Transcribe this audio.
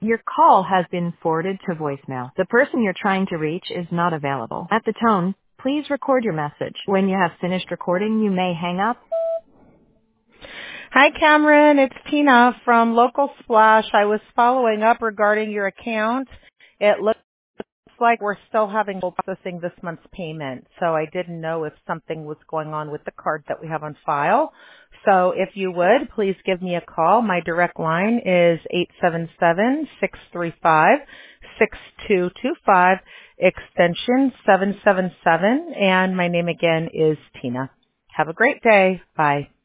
Your call has been forwarded to voicemail. The person you're trying to reach is not available. At the tone, please record your message. When you have finished recording, you may hang up. Hi, Cameron. It's Tina from Local Splash. I was following up regarding your account. It looks like we're still having trouble processing this month's payment, so I didn't know if something was going on with the card that we have on file. So if you would, please give me a call. My direct line is 877-635-6225, extension 777, and my name again is Tina. Have a great day. Bye.